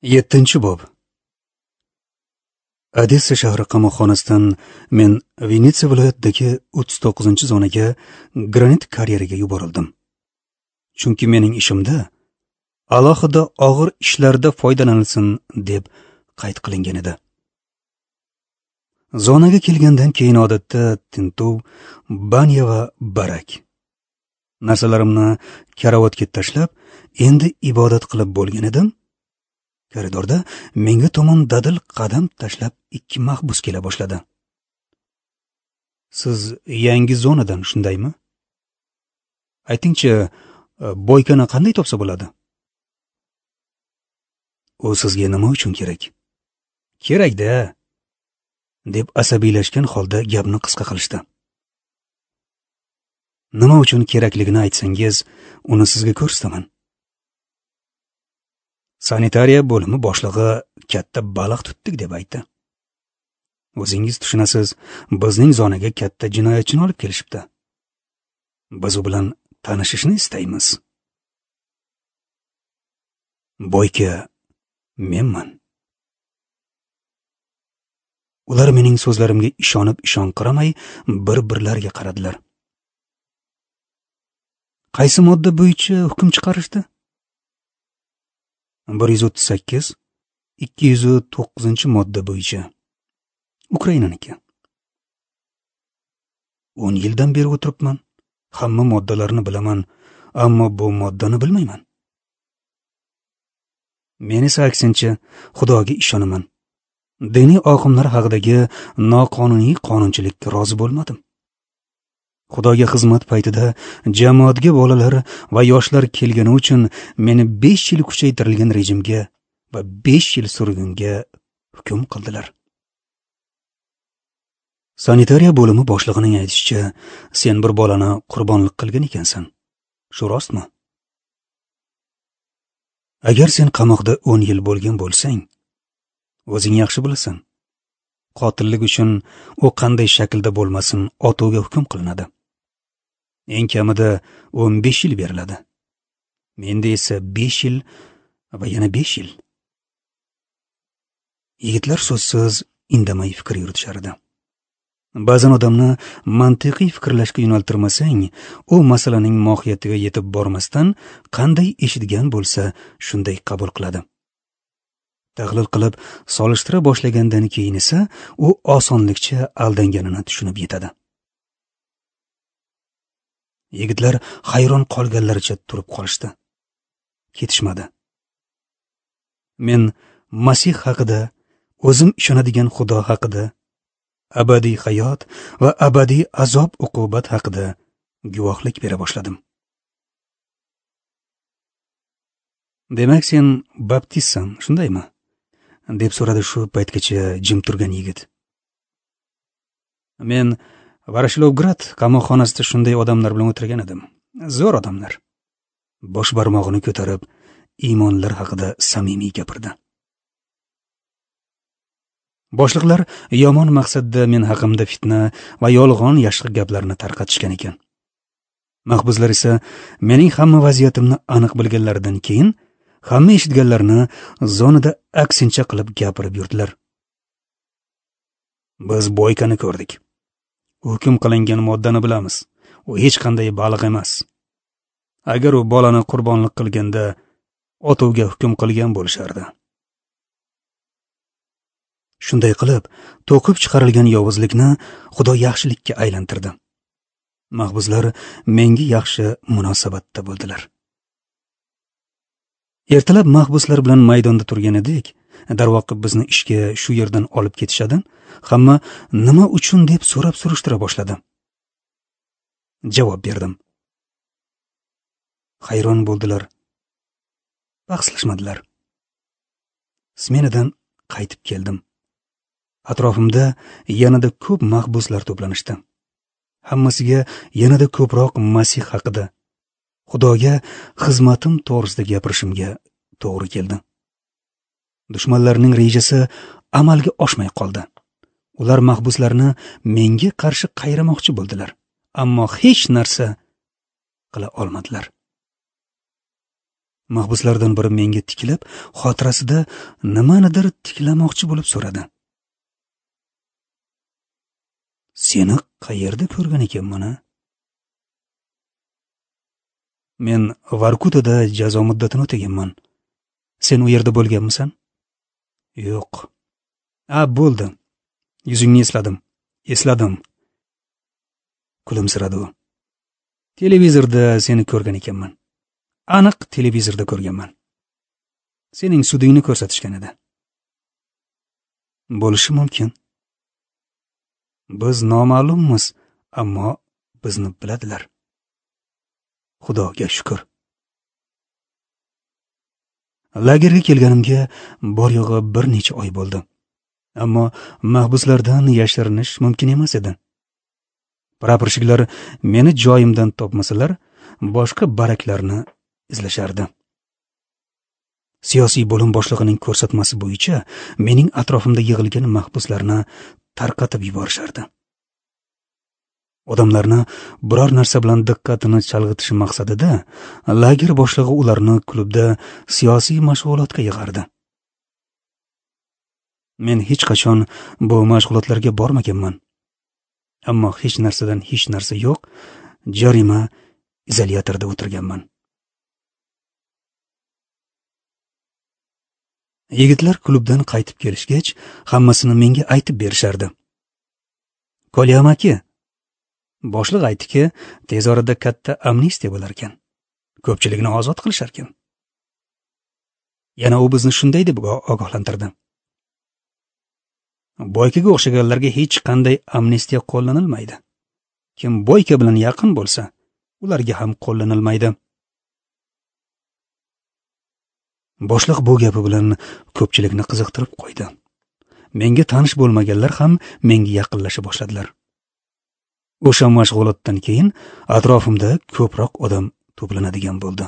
7-bob. Odessa shahri qamoqxonasidan men Venetsiya viloyatidagi 39-zonaga granit karyeriga yuborildim. Chunki mening ishimda alohida og'ir ishlarda foydalanilsin deb qayd qilingan edi. Zonaga kelgandan keyin odatda tintuv, banya va barak. Narsalarimni karavotga tashlab, endi ibodat qilib bo'lgan edim. Koridorda menga tomon dadil qadam tashlab ikki mahbus kela boshladi. Siz yangi zonadan, shundaymi? Aytingchi, boykani qanday topsa bo'ladi? U sizga nima uchun kerak? Kerak-da, deb asabiylashgan holda gapni qisqa qilishdi. Nima uchun kerakligini aytsangiz, uni sizga ko'rsataman. Sanitariya bo'limi boshlig'i katta baliq tutdik deb aytdi. O'zingiz tushunasiz, bizning zonaga katta jinoyatchini olib kelishibdi. Biz u bilan tanishishni istaymiz. Boyka menman. Ular mening so'zlarimga ishonib-ishonqiramay bir-birlariga qaradilar. Qaysi modda bo'yicha hukm chiqarishdi? 138, 209 modda bo'yicha. Ukrainaniki. 10 yildan beri o'tiribman. Hamma moddalarni bilaman, ammo bu moddani bilmayman. Men esa aksincha Xudoga ishonaman. Diniy oqimlar haqidagi noqonuniy qonunchilikka rozi bo'lmadim. Xudoga xizmat paytida jamoatga bolalar va yoshlar kelgani uchun meni 5 yil kuchaytirilgan rejimga va 5 yil surgunga hukm qildilar. Sanitariya bo'limi boshlig'ining aytishicha, sen bir bolani qurbonlik qilgan ekansan. Shu rostmi? Agar sen qamoqda 10 yil bo'lgan bo'lsang, o'zing yaxshi bilasan. Qotillik uchun u qanday shaklda bo'lmasin, otuvga hukm qilinadi. Eng kamida 15 yil beriladi. Menda esa 5 yil va yana 5 yil. Yigitlar so'zsiz indamay fikr yuritishardi. Ba'zan odamni mantiqiy fikrlashga yo'naltirmasang, u masalaning mohiyatiga yetib bormasdan qanday eshitgan bo'lsa, shunday qabul qiladi. Tahlil qilib, solishtira boshlagandan keyin esa u osonlikcha aldanganini tushunib yetadi. Yigitlar hayron qolganlaricha turib qolishdi. Ketishmadi. Men Masih haqida, o'zim ishonadigan Xudo haqida, abadiy hayot va abadiy azob-uqubat haqida guvohlik bera boshladim. Demak, sen baptistsan, shundaymi? Deb so'radi shu paytgacha jim turgan yigit. Men Varashlovgrad qamoqxonasida shunday odamlar bilan o'tirgan edim. Zo'r odamlar. Bosh barmog'ini ko'tarib, iymonlar haqida samimiy gapirdi. Boshliqlar yomon maqsadda men haqimda fitna va yolg'on yashqi gaplarni tarqatishgan ekan. Mahbuslar esa mening hamma vaziyatimni aniq bilganlaridan keyin hamma eshitganlarni zonada aksincha qilib gapirib yurdilar. Biz boykani ko'rdik. Hukm qilingan moddani bilamiz. U hech qanday baliq emas. Agar u bolani qurbonlik qilganda otuvga hukm qilgan bo'lishardi. Shunday qilib, to'qib chiqarilgan yovuzlikni Xudo yaxshilikka aylantirdi. Mahbuslar menga yaxshi munosabatda bo'ldilar. Ertalab mahbuslar bilan maydonda turgan edik. Darvoqe bizni ishga shu yerdan olib ketishadi. Hamma nima uchun deb so'rab surishtira boshladi. Javob berdim. Hayron bo'ldilar. Bahslashmadilar. Smenadan qaytib keldim. Atrofimda yanada ko'p mahbuslar to'planishdi. Hammasiga yanada ko'proq Masih haqida, Xudoga xizmatim to'g'risida gapirishimga to'g'ri keldi. Dushmanlarning rejasi amalga oshmay qoldi. Ular mahbuslarni menga qarshi qayramoqchi bo'ldilar, ammo hech narsa qila olmadilar. Mahbuslardan biri menga tikilib, xotirasida nimanidir tiklamoqchi bo'lib so'radi. Seni qayerda ko'rgan ekanman? Men Vorkutada jazo muddatini o'taganman. Sen u yerda bo'lganmisan? Yo'q. Bo'ldi. Yuzingni esladim. Kulimsiradi u. Televizorda seni ko'rgan ekanman. Aniq televizorda ko'rganman. Sening sudingni ko'rsatishgan edi. Bo'lishi mumkin. Biz noma'lummiz, ammo bizni biladilar. Xudoga shukr. Lagerga kelganimga bor yo'g'i bir necha oy bo'ldi. Ammo mahbuslardan yashirinish mumkin emas edi. Praporshiklar meni joyimdan topmasalar, boshqa baraklarni izlashardi. Siyosiy bo'lim boshlig'ining ko'rsatmasi bo'yicha mening atrofimda yig'ilgan mahbuslarni tarqatib yuborishardi. Odamlarni biror narsa bilan diqqatini chalg'itish maqsadida lager boshlig'i ularni klubda siyosiy mashg'ulotga yig'ardi. Men hech qachon bu mashg'ulotlarga bormaganman. Ammo hech narsadan hech narsa yo'q, jarima izolyatorda o'tirganman. Yigitlar klubdan qaytib kelishgach, hammasini menga aytib berishardi. Kolyam aka, boshliq aytdiki, tez orada katta amnistiya bo'lar ekan. Ko'pchilikni ozod qilishar ekan. Yana u bizni shunday deb ogohlantirdi. Boykaga o'xshaganlarga hech qanday amnistiya qo'llanilmaydi. Kim boyka bilan yaqin bo'lsa, ularga ham qo'llanilmaydi. Boshliq bu gapi bilan ko'pchilikni qiziqtirib qo'ydi. Menga tanish bo'lmaganlar ham menga yaqinlasha boshladilar. O'sha mashg'ulotdan keyin atrofimda ko'proq odam to'planadigan bo'ldi.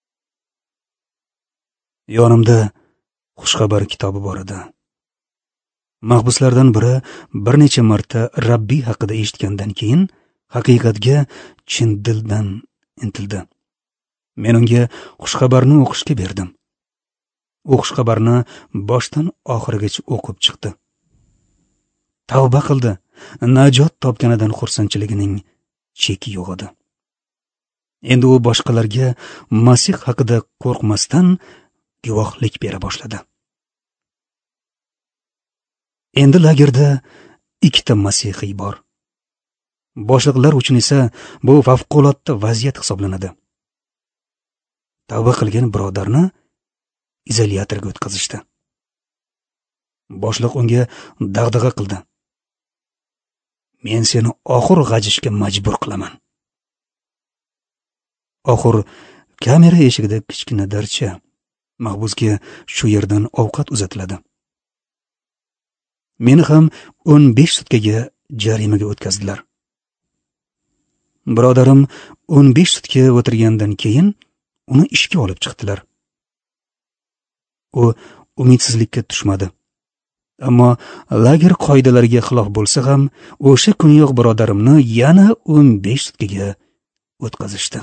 Yonimda xushxabar kitobi bor edi. Mahbuslardan biri bir necha marta Rabbiy haqida eshitgandan keyin haqiqatga chin dildan intildi. Men unga xushxabarni o'qishga berdim. U xushxabarni boshdan oxirigacha o'qib chiqdi. Tavba qildi. Najot topganidan xursandchiligining cheki yo'q edi. Endi u boshqalarga Masih haqida qo'rqmasdan guvohlik bera boshladi. Endi lagerda ikkita masihiy bor. Boshliqlar uchun esa bu favqulodda vaziyat hisoblanadi. Tavba qilgan birodarni izolyatorga o'tkazishdi. Boshliq unga dag'dag'a qildi. Men seni oxir g'ajishga majbur qilaman. Oxir kamera eshigida kichkina darcha. Mahbusga shu yerdan ovqat uzatiladi. Meni ham 15 sutkaga jarimaga o'tkazdilar. Birodarim 15 sutka o'tirgandan keyin uni ishga olib chiqdilar. U umidsizlikka tushmadi. Ammo lager qoidalariga xilof bo'lsa ham, o'sha kuniyoq birodarimni yana 15 sutkaga o'tkazishdi.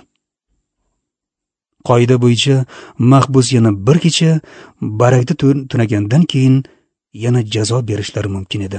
Qoida bo'yicha mahbus yana bir kecha barakda tunagandan keyin yana jazo berishlari mumkin edi.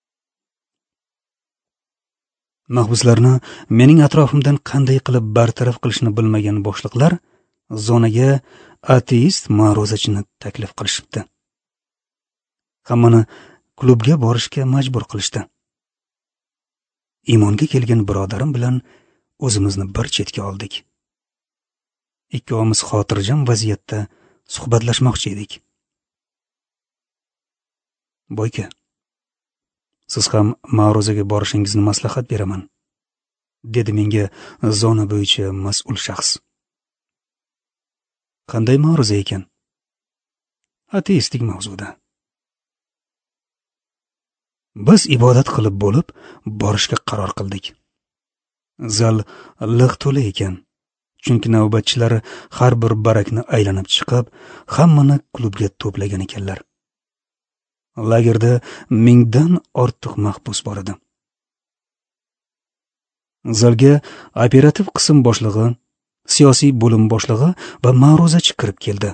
Mahbuslarni mening atrofimdan qanday qilib bartaraf qilishni bilmagan boshliqlar zonaga ateist ma'ruzachini taklif qilishibdi. Hammani klubga borishga majbur qilishdi. Iymonga kelgan birodarim bilan o'zimizni bir chetga oldik. Ikkovimiz xotirjam vaziyatda suhbatlashmoqchi edik. Boyka, siz ham ma'ruzaga borishingizni maslahat beraman, dedi menga zona bo'yicha mas'ul shaxs. Qanday ma'ruza ekan? Ateistik mavzuda. Biz ibodat qilib bo'lib, borishga qaror qildik. Zal liq to'la ekan. Chunki navbatchilar har bir barakni aylanib chiqib, hammani klubga to'plagan ekanlar. Lagerda 1000 dan ortiq mahbus bor edi. Zalga operativ qism boshlig'i, siyosiy bo'lim boshlig'i va ma'ruzachi kirib keldi.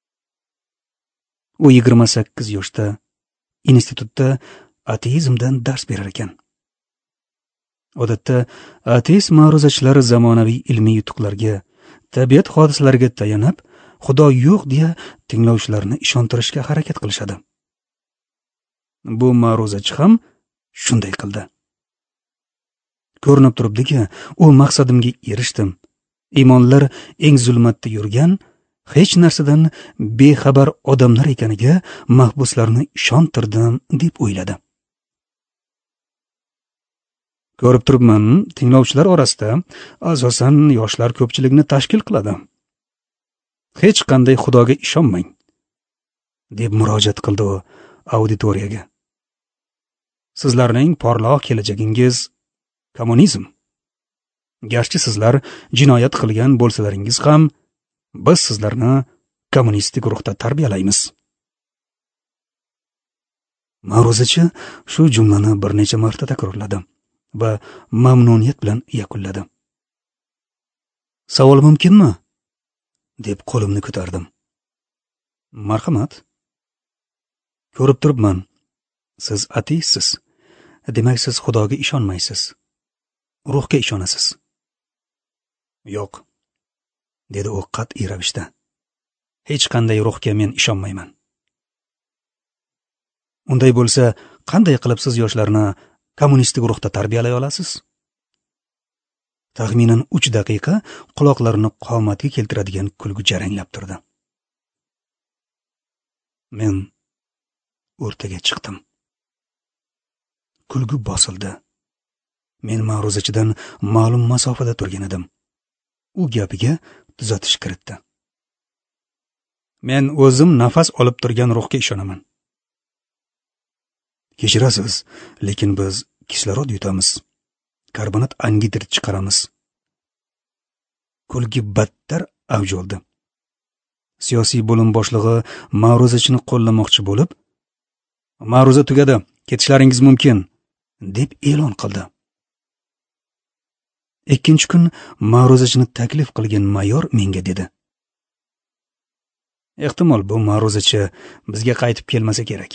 U 28 yoshda institutda ateizmdan dars berar ekan. Odatda ateist ma'ruzachilar zamonaviy ilmiy yutuqlarga, tabiat hodisalariga tayanib, Xudo yo'q deya tinglovchilarni ishontirishga harakat qilishadi. Bu ma'ruzachi ham shunday qildi. Ko'rinib turibdiki, u maqsadimga erishdim. Iymonlar eng zulmatda yurgan, hech narsadan bexabar odamlar ekaniga mahbuslarni ishontirdim deb o'yladi. Ko'rib turibman, tinglovchilar orasida asosan yoshlar ko'pchilikni tashkil qiladi. Hech qanday Xudoga ishonmang, deb murojaat qildi u auditoriyaga. Sizlarning porloq kelajagingiz kommunizm. Garchi sizlar jinoyat qilgan bo'lsalaringiz ham, biz sizlarni kommunistik ruhda tarbiyalaymiz. Ma'ruzachi shu jumlani bir necha marta takrorladi va mamnuniyat bilan yakunladi. Savol mumkinmi? Deb qo'limni ko'tardim. Marhamat. Ko'rib turibman, siz ateistsiz. Demak, siz Xudoga ishonmaysiz. Ruhga ishonasiz. Yo'q, dedi u qat'iy ravishda. Hech qanday ruhga men ishonmayman. Unday bo'lsa, qanday qilib siz yoshlarni kommunistik ruhda tarbiyalay olasiz? Taxminan 3 daqiqa quloqlarini qomatga keltiradigan kulgu jaranglab turdi. Men o'rtaga chiqdim. Kulgu bosildi. Men ma'ruzachidan ma'lum masofada turgan edim. U gapiga tuzatish kiritdi. Men o'zim nafas olib turgan ruhga ishonaman. Kechirasiz, lekin biz kislorod yutamiz. Karbonat angidrid chiqaramiz. Kulgi battar avj oldi. Siyosiy bo'lim boshlig'i ma'ruzachini qo'llamoqchi bo'lib, "Ma'ruza tugadi, ketishlaringiz mumkin", deb e'lon qildi. Ikkinchi kun ma'ruzachini taklif qilgan mayor menga dedi: "Ehtimol bu ma'ruzachi bizga qaytib kelmasa kerak."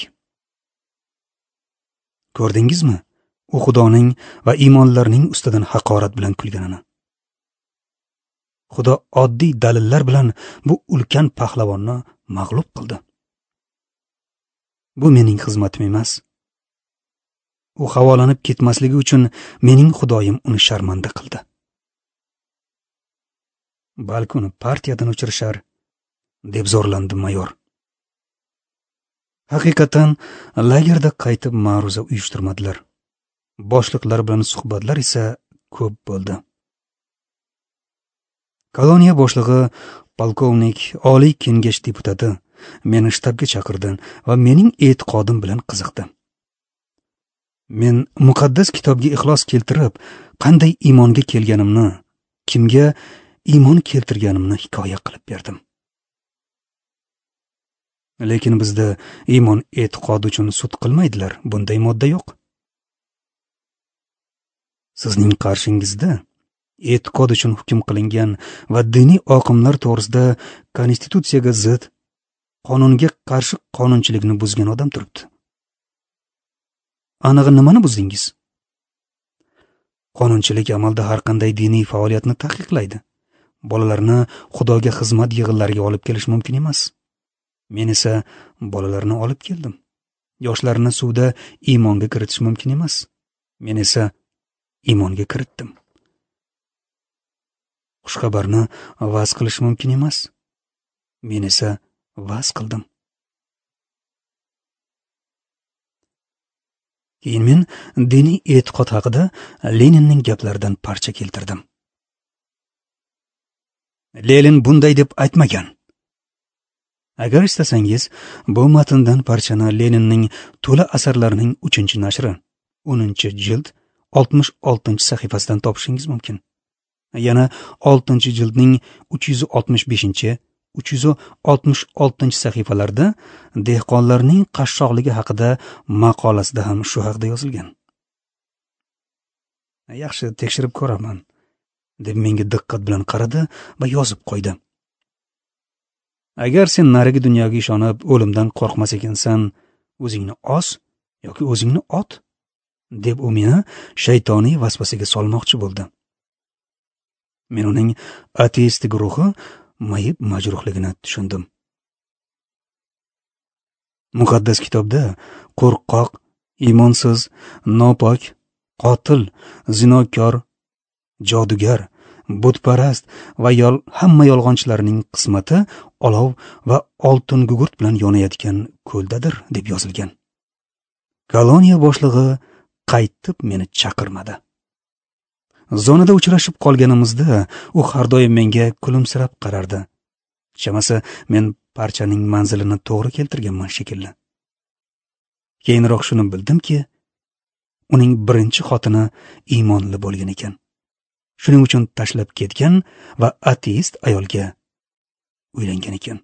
Ko'rdingizmi? U Xudoning va iymonlarning ustidan haqorat bilan kulganini. Xudo oddiy dalillar bilan bu ulkan pahlavonni mag'lub qildi. Bu mening xizmatim emas. U havolanib ketmasligi uchun mening Xudoyim uni sharmanda qildi. Balki uni partiyadan o'chirishar, deb zo'rlandi mayor. Haqiqatan lagerda qaytib ma'ruza uyushtirmadilar. Boshliqlar bilan suhbatlar esa ko'p bo'ldi. Koloniya boshlig'i polkovnik Oliy kengash deputati meni shtabga chaqirdi va mening e'tiqodim bilan qiziqdi. Men muqaddas kitobga ixlos keltirib, qanday iymonga kelganimni, kimga iymon keltirganimni hikoya qilib berdim. Lekin bizda iymon e'tiqod uchun sud qilmaydilar, bunday modda yo'q. Sizning qarshingizda e'tiqod uchun hukm qilingan va diniy oqimlar to'g'risida konstitutsiyaga zid, qonunga qarshi qonunchilikni buzgan odam turibdi. Anig'i nimani buzdingiz? Qonunchilik amalda har qanday diniy faoliyatni taqiqlaydi. Bolalarni Xudoga xizmat yig'inlariga olib kelish mumkin emas. Men esa bolalarni olib keldim. Yoshlarni suvda iymonga kiritish mumkin emas. Men esa iymonga kiritdim. Xushxabarni va'z qilish mumkin emas. Men esa va'z qildim. Keyin men diniy e'tiqod haqida Leninning gaplaridan parcha keltirdim. Lenin bunday deb aytmagan. Agar istasangiz, bu matndan parchani Leninning to'la asarlarining 3-nashri, 10-jild 66-sahifasidan topishingiz mumkin. Yana 6-jildning 365, 366-sahifalarida dehqonlarning qashshoqligi haqida maqolasida ham shu haqida yozilgan. Yaxshi, tekshirib ko'raman. deb menga diqqat bilan qaradi va yozib qo'ydi. Agar sen narigi dunyoga ishonib o'limdan qo'rqmas ekansan, o'zingni os yoki o'zingni ot, deb u meni shaytoniy vasvasaga solmoqchi bo'ldi. Men uning ateistik ruhi mayib majruhligini tushundim. Muqaddas kitobda qo'rqoq, iymonsiz, nopok, qotil, zinokor, jodugar, butparast va hamma yolg'onchilarning qismati olov va oltin gugurt bilan yonayotgan ko'ldadir deb yozilgan. Koloniya boshlig'i qaytib meni chaqirmadi. Zonada uchrashib qolganimizda u har doim menga kulimsirab qarardi. Chamasi men parchaning manzilini to'g'ri keltirganman shekilli. Keyinroq shuni bildimki, uning birinchi xotini iymonli bo'lgan ekan. Shuning uchun tashlab ketgan va ateist ayolga uylangan ekan.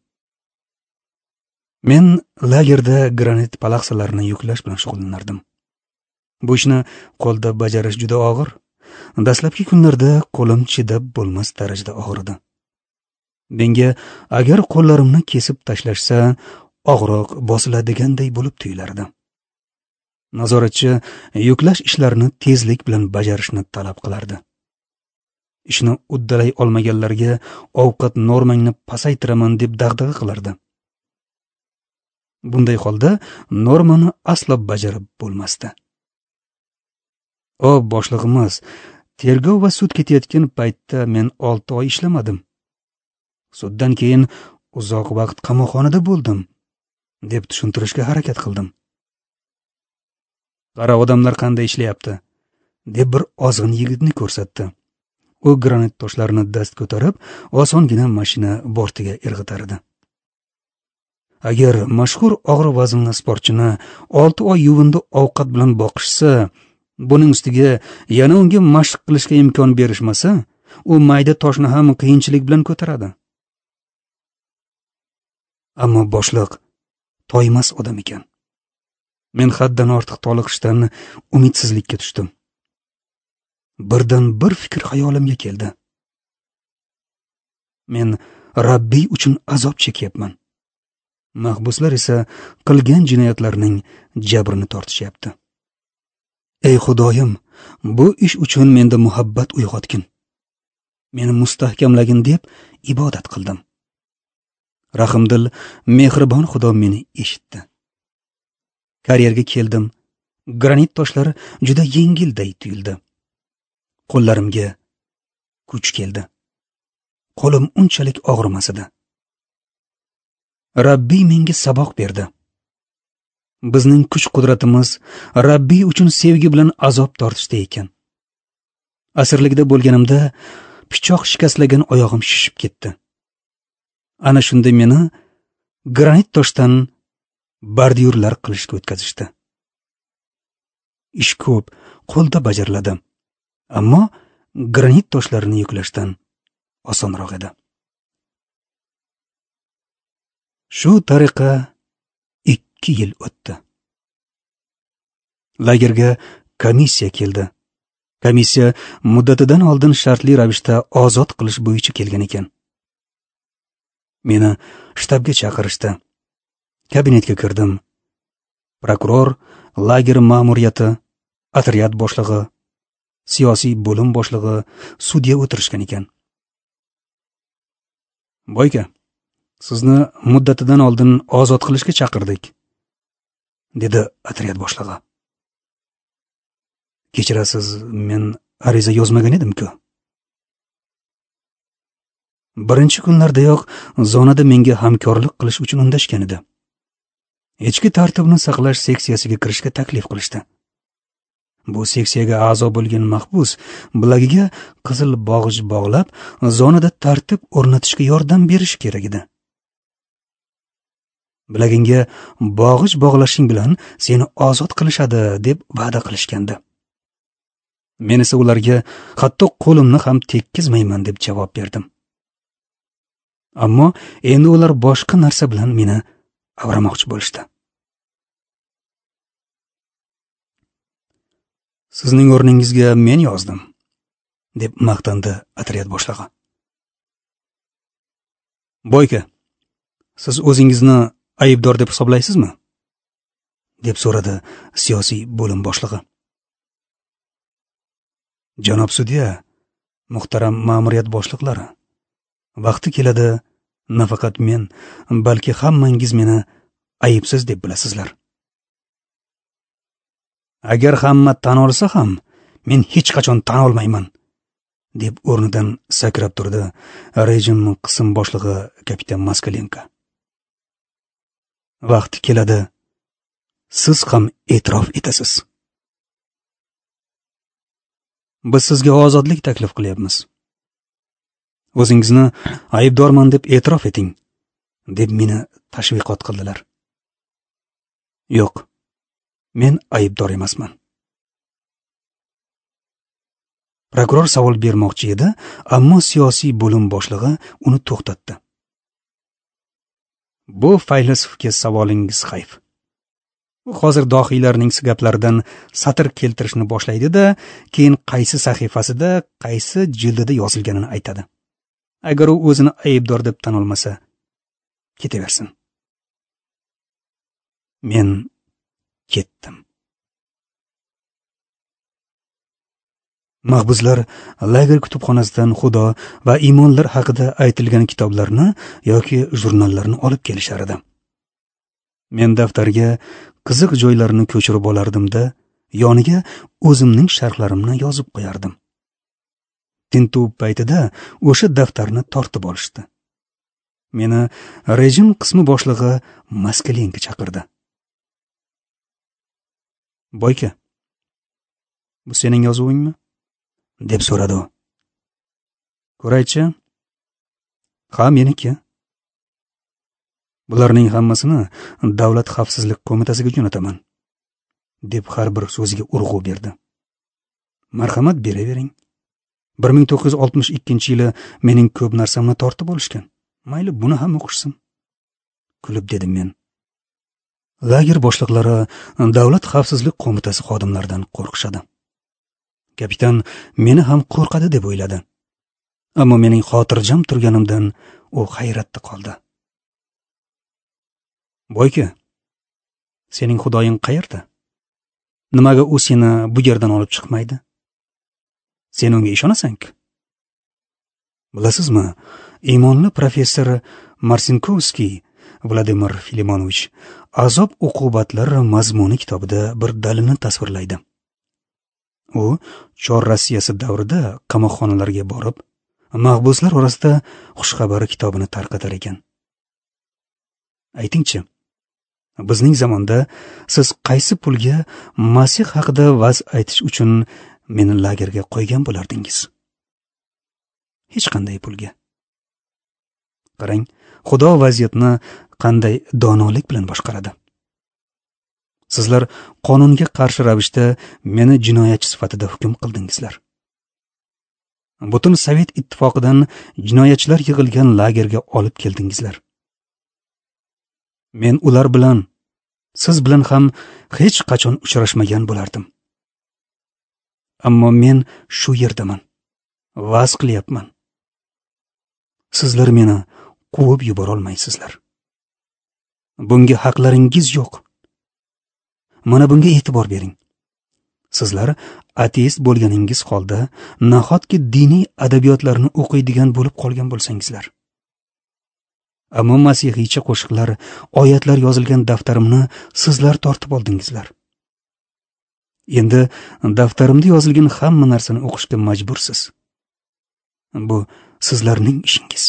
Men lagerda granit palaxsalarini yuklash bilan shug'ullanardim. Bu ishni qo'lda bajarish juda og'ir. Dastlabki kunlarda qo'lim chidab bo'lmas darajada og'ridi. Menga agar qo'llarimni kesib tashlashsa, og'riq bosiladiganday bo'lib tuyulardi. Nazoratchi yuklash ishlarini tezlik bilan bajarishni talab qilardi. Ishni uddalay olmaganlarga ovqat normangni pasaytiraman deb dag'dag'a qilardi. Bunday holda normani aslo bajarib bo'lmasdi. O boshlig'imiz, tergov va sud ketayotgan paytda men 6 oy ishlamadim. Suddan keyin uzoq vaqt qamoqxonada bo'ldim, deb tushuntirishga harakat qildim. Qara odamlar qanday ishlayapti, deb bir ozg'in yigitni ko'rsatdi. U granit toshlarini dast ko'tarib, osongina mashina bortiga irg'itardi. Agar mashhur og'ir vaznli sportchini 6 oy yuvindi ovqat bilan boqishsa, buning ustiga yana unga mashq qilishga imkon berishmasa, u mayda toshni ham qiyinchilik bilan ko'taradi. Ammo boshliq toymas odam ekan. Men haddan ortiq toliqishdan umidsizlikka tushdim. Birdan bir fikr xayolimga keldi. Men Rabbiy uchun azob chekyapman. Mahbuslar esa qilgan jinoyatlarning jabrini tortishyapti. Ey Xudoyim, bu ish uchun menda muhabbat uyg'otgin. Meni mustahkamlagin deb ibodat qildim. Rahimdil, mehribon Xudo meni eshitdi. Karyerga keldim. Granit toshlar juda yengilday tuyuldi. Qo'llarimga kuch keldi. Qo'lim unchalik og'rimas edi. Rabbiy menga saboq berdi. Bizning kuch-qudratimiz Rabbiy uchun sevgi bilan azob tortishda ekan. Asirlikda bo'lganimda pichoq shikastlagan oyog'im shishib ketdi. Ana shunda meni granit toshdan bordyurlar qilishga o'tkazishdi. Ish ko'p, qo'lda bajariladi. Ammo granit toshlarini yuklashdan osonroq edi. Shu tariqa 2 yil o'tdi. Lagerga komissiya keldi. Komissiya muddatidan oldin shartli ravishda ozod qilish bo'yicha kelgan ekan. Meni shtabga chaqirishdi. Kabinetga kirdim. Prokuror, lager ma'muriyati, otryad boshlig'i, siyosiy bo'lim boshlig'i, sudya o'tirishgan ekan. Boyka, sizni muddatidan oldin ozod qilishga chaqirdik, dedi otryad boshlig'i. Kechirasiz, men ariza yozmagan edim-ku. Birinchi kunlardayoq zonada menga hamkorlik qilish uchun undashgan edi. Ichki tartibni saqlash seksiyasiga kirishga taklif qilishdi. Bu seksiyaga a'zo bo'lgan mahbus bilagiga qizil bog'ich bog'lab, zonada tartib o'rnatishga yordam berish kerak edi. Bilagingga bog'ich bog'lashing bilan seni ozod qilishadi deb va'da qilishgandi. Men esa ularga hatto qo'limni ham tekkizmayman deb javob berdim. Ammo endi ular boshqa narsa bilan meni avramoqchi bo'lishdi. Sizning o'rningizga men yozdim. deb maqtandi otryad boshlig'i. Boyka, siz o'zingizni aybdor deb hisoblaysizmi? deb so'radi siyosiy bo'lim boshlig'i. Janob sudya, muhtaram ma'muriyat boshliqlari, vaqti keladi, nafaqat men, balki hammangiz meni aybsiz deb bilasizlar. Agar hamma tan olsa ham, men hech qachon tan olmayman, deb o'rnidan sakrab turdi rejim qism boshlig'i kapitan Moskalenko. Vaqti keladi, siz ham e'tirof etasiz. Biz sizga ozodlik taklif qilyapmiz. O'zingizni aybdorman deb e'tirof eting, deb meni tashviqot qildilar. Yo'q, men aybdor emasman. Prokuror savol bermoqchi edi, ammo siyosiy bo'lim boshlig'i uni to'xtatdi. Bu faylasufga savolingiz hayf. U hozir dohiylarning gaplaridan satr keltirishni boshlaydi-da, keyin qaysi sahifasida, qaysi jildida yozilganini aytadi. Agar u o'zini aybdor deb tan olmasa, ketaversin. Men ketdim. Mahbuslar lager kutubxonasidan Xudo va iymonlar haqida aytilgan kitoblarni yoki jurnallarni olib kelishar edi. Men daftarga qiziq joylarni ko'chirib olardim-da, yoniga o'zimning sharhlarimni yozib qo'yardim. Tintuv paytida o'sha daftarni tortib olishdi. Meni rejim qismi boshlig'i Moskalenko chaqirdi. Boyka, bu sening yozuvingmi? deb so'radi u. Ko'raychi? Ha, meniki. Bularning hammasini Davlat xavfsizlik qo'mitasiga jo'nataman, deb har bir so'ziga urg'u berdi. Marhamat beravering. 1962-yili mening ko'p narsamni tortib olishgan. Mayli, buni ham o'qishsin. Kulib dedim men. Lager boshliqlari Davlat xavfsizlik qo'mitasi xodimlaridan qo'rqishadi. Kapitan meni ham qo'rqadi deb o'yladi. Ammo mening xotirjam turganimdan u hayratda qoldi. Boyka, sening xudoying qayerda? Nimaga u seni bu yerdan olib chiqmaydi? Sen unga ishonasan-ku. Bilasizmi, iymonli professor Marsinkovskiy Vladimir Filimonovich azob uqubatlar mazmuni kitobida bir dalilni tasvirlaydi. U Chor Rossiyasi davrida qamoqxonalarga borib, mahbuslar orasida xushxabar kitobini tarqatar ekan. Aytingchi, bizning zamonda siz qaysi pulga Masih haqida va'z aytish uchun meni lagerga qo'ygan bo'lardingiz? Hech qanday pulga. Qarang, Xudo vaziyatni qanday donolik bilan boshqaradi. Sizlar qonunga qarshi ravishda meni jinoyatchi sifatida hukm qildingizlar. Butun Sovet ittifoqidan jinoyatchilar yig'ilgan lagerga olib keldingizlar. Men ular bilan, siz bilan ham hech qachon uchrashmagan bo'lardim. Ammo men shu yerdaman. Va'z qilyapman. Sizlar meni quvib yubora olmaysizlar. Bunga haqlaringiz yo'q. Mana bunga e'tibor bering. Sizlar ateist bo'lganingiz holda nahotki diniy adabiyotlarni o'qiydigan bo'lib qolgan bo'lsangizlar. Ammo masihiycha qo'shiqlar, oyatlar yozilgan daftarimni sizlar tortib oldingizlar. Endi daftarimda yozilgan hamma narsani o'qishga majbursiz. Bu sizlarning ishingiz.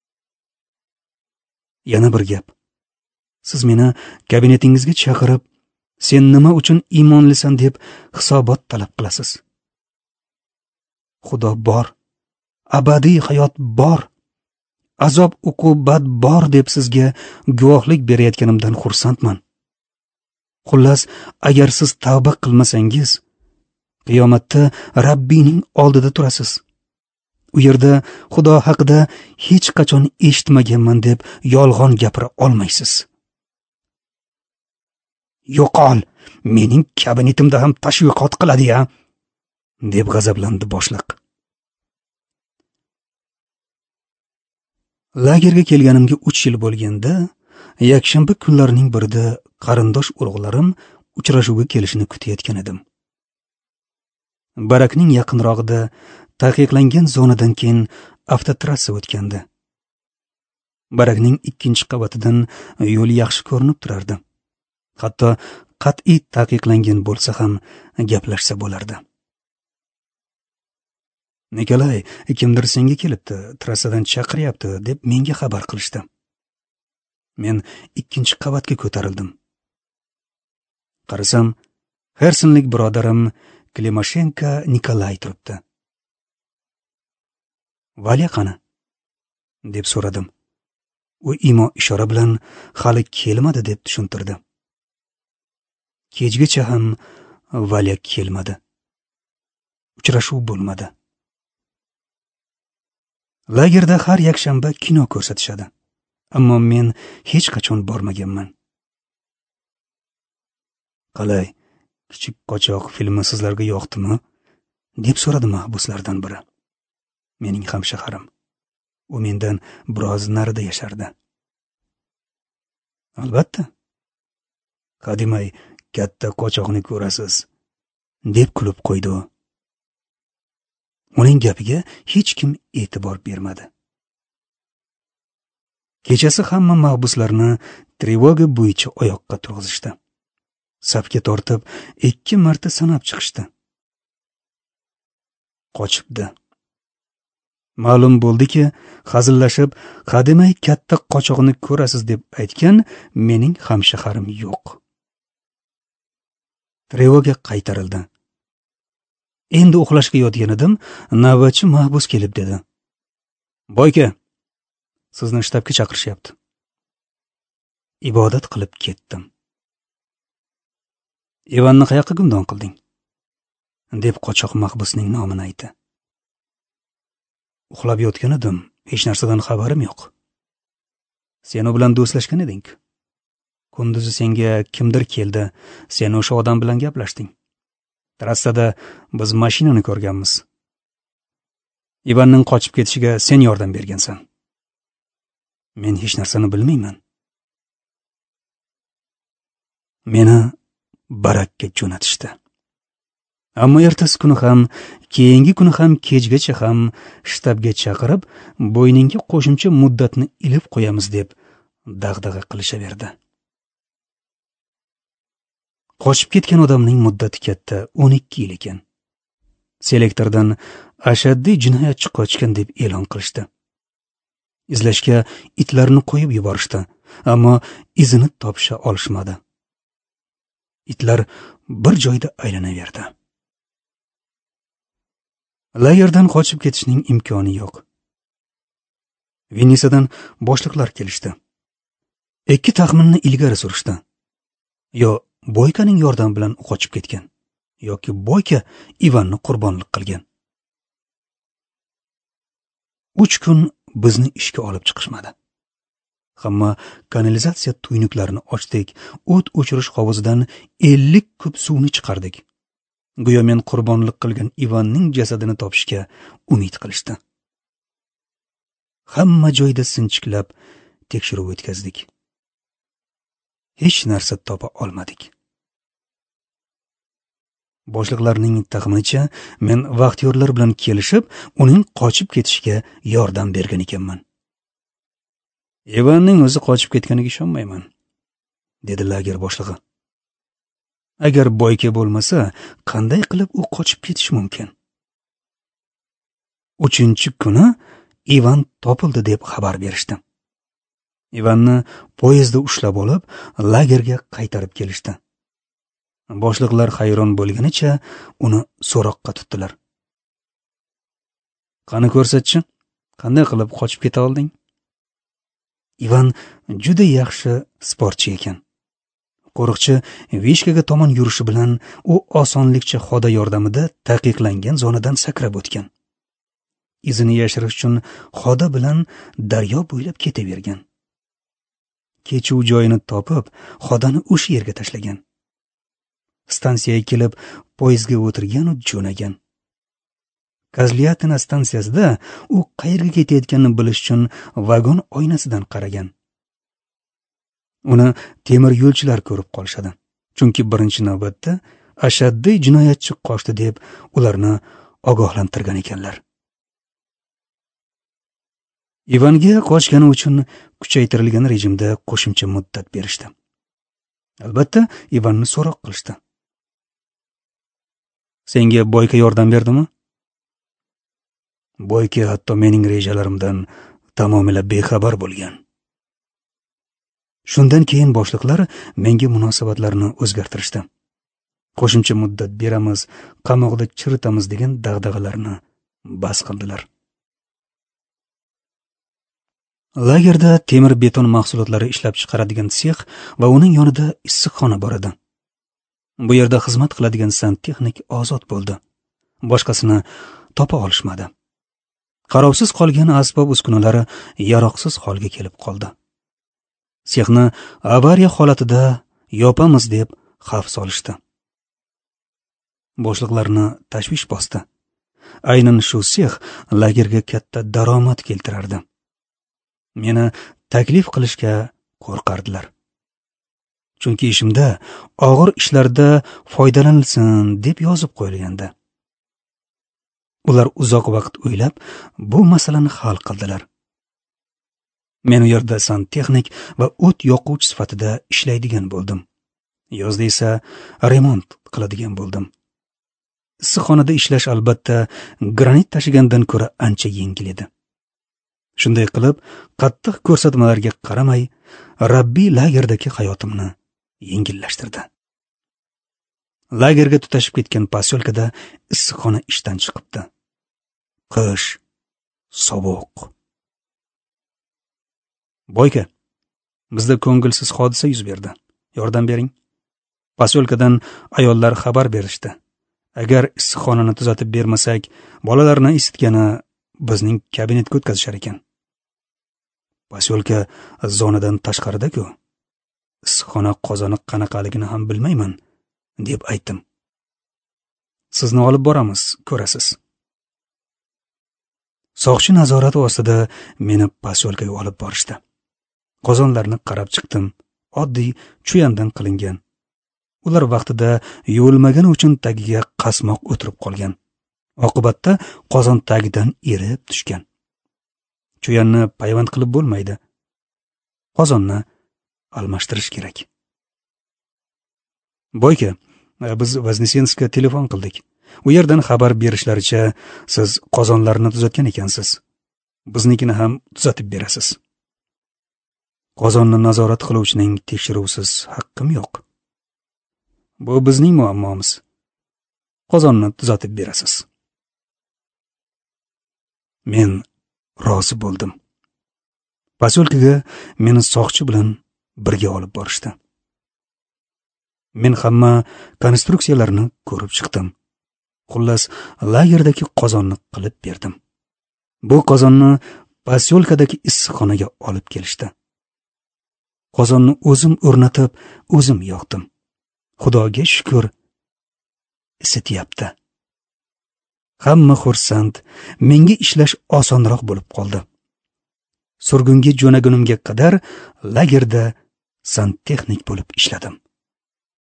Yana bir gap. Siz meni kabinetingizga chaqirib, sen nima uchun iymonlisan deb hisobot talab qilasiz. Xudo bor, abadiy hayot bor, azob uqubat bor deb sizga guvohlik berayotganimdan xursandman. Xullas, agar siz tavba qilmasangiz, qiyomatda Rabbiyning oldida turasiz. U yerda Xudo haqida hech qachon eshitmaganman deb yolg'on gapira olmaysiz. Yo'qol, mening kabinetimda ham tashviqot qiladi-ya, deb g'azablandi boshliq. Lagerga kelganimga 3 yil bo'lganda, yakshanba kunlarining birida qarindosh urug'larim uchrashuvga kelishini kutayotgan edim. Barakning yaqinrog'ida taqiqlangan zonadan keyin avtotrassa o'tgandi. Barakning 2-qavatidan yo'l yaxshi ko'rinib turardi. Hatto qat'iy taqiqlangan bo'lsa ham gaplashsa bo'lardi. Nikolay, kimdir senga kelibdi, trassadan chaqiryapti deb menga xabar qilishdi. Men 2-qavatga ko'tarildim. Qarasam, Hersenlik birodarim Klimashenko Nikolay turibdi. "Valya qani?" deb so'radim. U imo ishora bilan hali kelmadi deb tushuntirdi. Kechgacha ham Valya kelmadi. Uchrashuv bo'lmadi. Lagerda har yakshanba kino ko'rsatishadi, ammo men hech qachon bormaganman. "Qalay, Kichik qochoq filmi sizlarga yoqdimi?" deb so'radi mahbuslardan biri. Mening hamshaharim. U mendan biroz narida yashardi. "Albatta. Qadimay katta qochoqni ko'rasiz", deb kulib qo'ydi u. Uning gapiga hech kim e'tibor bermadi. Kechasi hamma mahbuslarni trevoga bo'yicha oyoqqa turg'izishdi. Safga tortib 2 marta sanab chiqishdi. Qochibdi. Ma'lum bo'ldiki, hazillashib, "Qadimay katta qochoqni ko'rasiz" deb aytgan mening hamshaharim yo'q. Trevoga qaytarildi. Endi uxlashga yotgan edim, navbatchi mahbus kelib dedi: "Boyka, sizni shtabga chaqirishyapti." Ibodat qilib ketdim. "Ivanni qayoqqa gumdon qilding?" deb qochoq mahbusning nomini aytdi. "Uxlab yotgan edim, hech narsadan xabarim yo'q." "Sen u bilan do'stlashgan eding. Kunduzi senga kimdir keldi, sen o'sha odam bilan gaplashding. Trassada biz mashinani ko'rganmiz. Ivanning qochib ketishiga sen yordam bergansan." "Men hech narsani bilmayman." Meni barakka jo'natishdi. Ammo ertasi kuni ham, keyingi kuni ham kechgacha ham shtabga chaqirib, bo'yningga qo'shimcha muddatni ilib qo'yamiz deb dag'dag'a qilishaverdi. Qochib ketgan odamning muddati katta, 12 yil ekan. Selektordan ashaddiy jinoyatchi qochgan deb e'lon qilishdi. Izlashga itlarni qo'yib yuborishdi, ammo izini topisha olishmadi. Itlar bir joyda aylanaverdi. Lagerdan qochib ketishning imkoni yo'q. Venisadan boshliqlar kelishdi. 2 taxminni ilgari surishdi. Yo Boykaning yordami bilan qochib ketgan, yoki Boyka Ivanni qurbonlik qilgan. 3 kun bizni ishga olib chiqishmadi. Hamma kanalizatsiya tuynuklarini ochdik, o't o'chirish hovuzidan 50 kub suvni chiqardik. Go'yo men qurbonlik qilgan Ivanning jasadini topishga umid qilishdi. Hamma joyda sinchiklab tekshiruv o'tkazdik. Hech narsa topa olmadik. Boshliqlarning taxminicha, men vaqtyorlar bilan kelishib, uning qochib ketishiga yordam bergan ekanman. "Ivanning o'zi qochib ketganiga ishonmayman", dedi lager boshlig'i. "Agar Boyka bo'lmasa, qanday qilib u qochib ketish mumkin?" 3-kuni Ivan topildi deb xabar berishdi. Ivanni poyezdda ushlab olib, lagerga qaytarib kelishdi. Boshliqlar hayron bo'lganicha uni so'roqqa tutdilar. "Qani ko'rsatchi, qanday qilib qochib keta olding?" Ivan juda yaxshi sportchi ekan. Qo'riqchi Vishkaga tomon yurishi bilan u osonlikcha xoda yordamida taqiqlangan zonadan sakrab o'tgan. Izini yashirish uchun xoda bilan daryo bo'ylab ketavergan. Kechuv joyini topib, xodani o'sha yerga tashlagan. Stansiyaga kelib, poyezdga o'tirgan va jo'nagan. Kazlyatina stansiyasida u qayerga ketayotganini bilish uchun vagon oynasidan qaragan. Uni temir yo'lchilar ko'rib qolishadi. Chunki birinchi navbatda ashaddiy jinoyatchi qochdi deb ularni ogohlantirgan ekanlar. Ivanga qochgani uchun kuchaytirilgan rejimda qo'shimcha muddat berishdi. Albatta, Ivanni so'roq qilishdi. Senga Boyka yordam berdimi? Boyka hatto mening rejalarimdan tamomila bexabar bo'lgan. Shundan keyin boshliqlar menga munosabatlarni o'zgartirishdi. Qo'shimcha muddat beramiz, qamoqda chiritamiz degan dag'dag'alarni bas qildilar. Lagerda temir beton mahsulotlari ishlab chiqaradigan sex va uning yonida issiqxona bor edi. Bu yerda xizmat qiladigan santexnik ozod bo'ldi. Boshqasini topa olishmadi. Qarovsiz qolgan asbob-uskunalari yaroqsiz holga kelib qoldi. Sexni avariya holatida yopamiz deb xavf solishdi. Boshliqlarni tashvish bosdi. Aynan shu sex lagerga katta daromad keltirardi. Meni taklif qilishga qo'rqardilar. Chunki ishimda og'ir ishlarda foydalanilsin deb yozib qo'yilgandi. Ular uzoq vaqt o'ylab bu masalani hal qildilar. Men u yerda santexnik va o't yoquvchi sifatida ishlaydigan bo'ldim. Yozda esa remont qiladigan bo'ldim. Issiqxonada ishlash albatta granit tashigandan ko'ra ancha yengil edi. Shunday qilib, qattiq ko'rsatmalarga qaramay, Rabbiy lagerdagi hayotimni yengillashtirdi. Lagerga tutashib ketgan posyolkada issiqxona ishdan chiqibdi. Qish, sovuq. Boyka, bizda ko'ngilsiz hodisa yuz berdi. Yordam bering. Posyolkadan ayollar xabar berishdi. Agar issiqxonani tuzatib bermasak, bolalarni isitgani bizning kabinetga o'tkazishar ekan. Posyolka zonadan tashqarida-ku. Issiqxona qozoni qanaqaligini ham bilmayman, deb aytdim. Sizni olib boramiz, ko'rasiz. Soqchi nazorati ostida meni posyolkaga olib borishdi. Qozonlarni qarab chiqdim. Oddiy chuyandan qilingan. Ular vaqtida yuvilmagani uchun tagiga qasmoq o'tirib qolgan. Oqibatda qozon tagidan erib tushgan. Chuyanni payvand qilib bo'lmaydi. Qozonni almashtirish kerak. Boyka, biz Vaznesenskka telefon qildik. U yerdan xabar berishlaricha siz qozonlarni tuzatgan ekansiz. Biznikini ham tuzatib berasiz. Qozonni nazorat qiluvchining tekshiruvsiz haqqim yo'q. Bu bizning muammomiz. Qozonni tuzatib berasiz. Men rozi bo'ldim. Posyolkaga meni soqchi bilan birga olib borishdi. Men hamma konstruksiyalarni ko'rib chiqdim. Xullas, lagerdagi qozonni qilib berdim. Bu qozonni posyolkadagi issiqxonaga olib kelishdi. Qozonni o'zim o'rnatib, o'zim yoqdim. Xudoga shukr, isityapti. Hamma xursand, menga ishlash osonroq bo'lib qoldi. Surgunga jo'nagunimga qadar lagerda santexnik bo'lib ishladim.